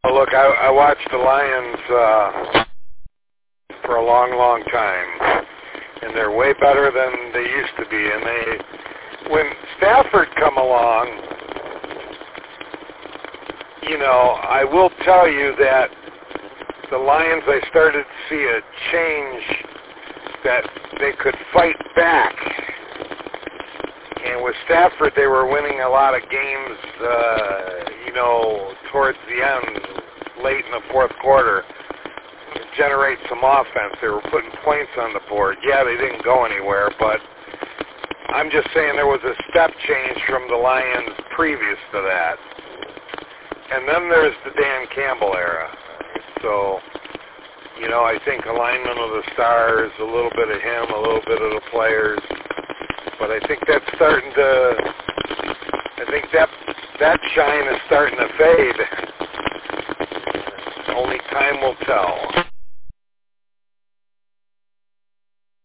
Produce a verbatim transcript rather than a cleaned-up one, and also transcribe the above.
Well, look, I, I watched the Lions uh, for a long, long time, and they're way better than they used to be. And they, when Stafford come along, you know, I will tell you that the Lions, I started to see a change that they could fight back. And with Stafford, they were winning a lot of games, uh, you know, towards the end, late in the fourth quarter, to generate some offense. They were putting points on the board. Yeah, they didn't go anywhere, but I'm just saying there was a step change from the Lions previous to that. And then there's the Dan Campbell era. So, you know, I think alignment of the stars, a little bit of him, a little bit of the players. But I think that's starting to, I think that that shine is starting to fade. Only time will tell.